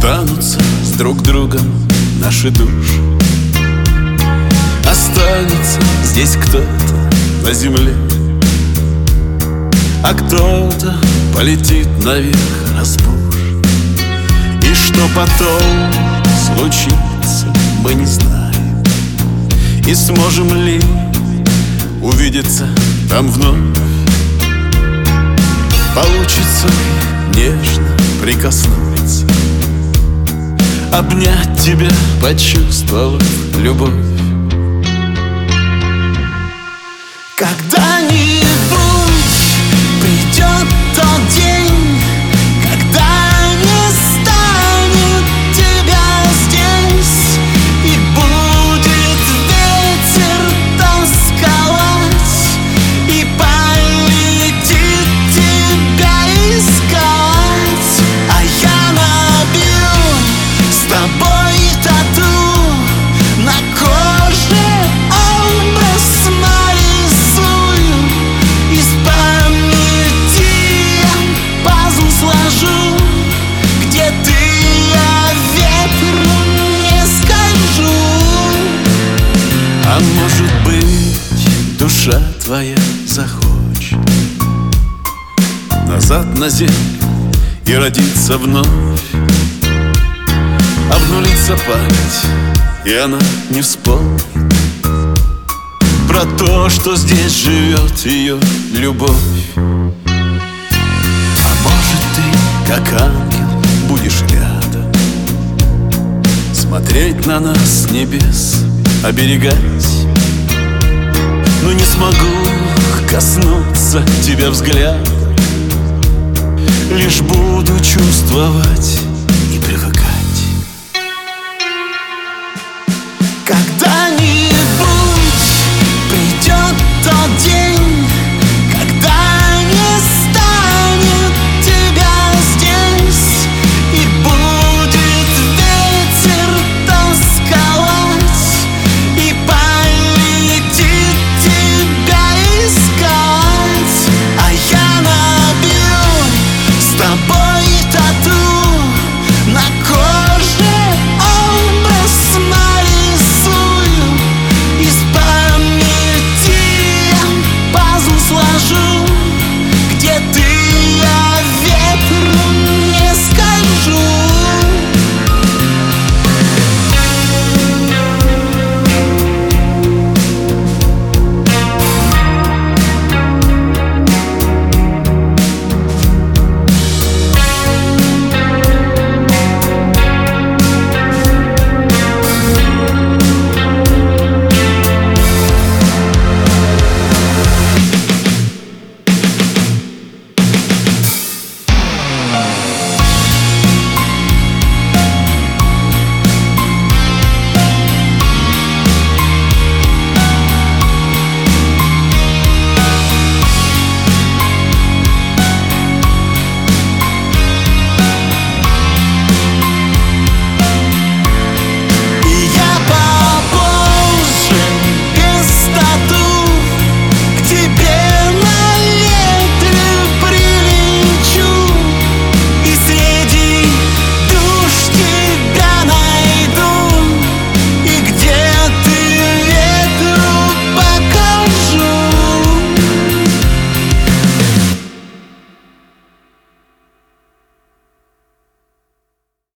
Расстанутся с друг другом наши души. Останется здесь кто-то на земле, а кто-то полетит наверх разбуш. И что потом случится, мы не знаем. И сможем ли увидеться там вновь? Получится ли нежно прикоснуться, обнять тебя, почувствовав любовь? Когда-нибудь придет тот день, когда не станет тебя здесь, и будет ветер тосковать, и полетит тебя искать. А я набью с тобой тату на коже, образ нарисую, из памяти я пазл сложу, где ты, я ветром не скольжу. А может быть, душа твоя захочет назад на землю и родиться вновь. Обнулится память, и она не вспомнит про то, что здесь живет ее любовь. А может, ты, как ангел, будешь рядом, смотреть на нас с небес, оберегать. Но не смогу коснуться тебя взглядом, лишь буду чувствовать